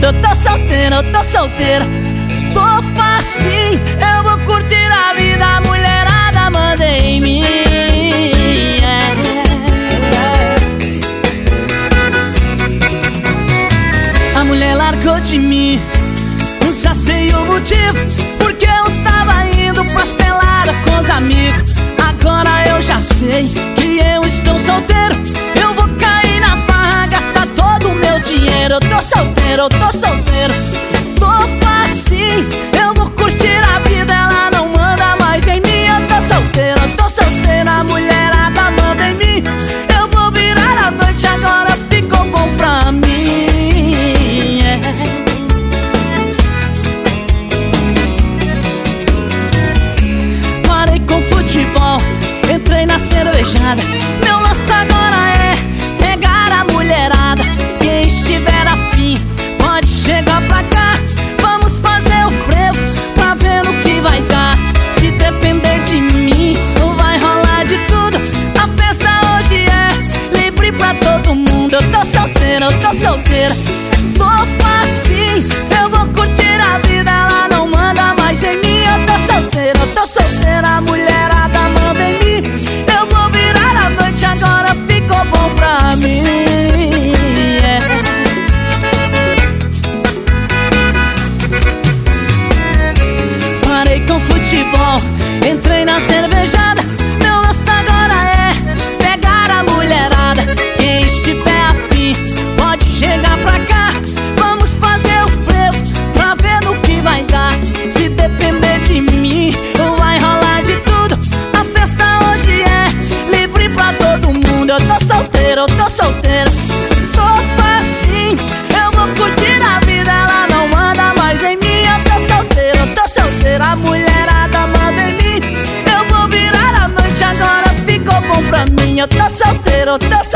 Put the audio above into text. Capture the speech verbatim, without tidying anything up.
Eu tô solteira, eu tô solteira. Tô facinho, eu vou curtir a vida. A mulherada manda em mim. A mulher largou de mim, já sei o motivo, porque eu estava indo pras peladas com os amigos. Agora eu já sei que eu estou solteiro. Eu vou cair na farra, gastar todo o meu dinheiro. Eu tô solteiro, eu tô solteiro. Tô facinho, eu vou curtir a vida. Ela não manda mais em mim. Eu tô solteiro, eu tô solteira. A mulherada manda em mim. Eu vou virar a noite, agora ficou bom pra mim, yeah. Parei com futebol, entrei na cervejada. Meu lance agora é pegar a mulherada. Quem estiver afim pode chegar pra cá. Vamos fazer o frevo pra ver no que vai dar. Se depender de mim, vai rolar de tudo. A festa hoje é livre pra todo mundo. Eu tô solteira, eu tô solteira. Tô facinho, eu vou curtir a vida. Ela não manda mais em mim. Eu tô solteira, eu tô solteira. A mulherada manda em mim. Eu vou virar a noite, agora ficou bom pra mim, yeah. Parei com futebol, entrei na cervejada. Meu lance agora é pegar a mulherada. Quem estiver afim pode chegar pra cá. Vamos fazer o frevo pra ver no que vai dar. Se depender de mim, vai rolar de tudo. A festa hoje é livre pra todo mundo. Eu tô solteiro, eu tô solteira. Tô facinho, eu vou curtir a vida. Ela não manda mais em mim. Eu tô solteiro, eu tô solteira. A mulherada manda em mim. Eu vou virar a noite, agora ficou bom pra mim. Eu tô solteiro, eu tô solteira.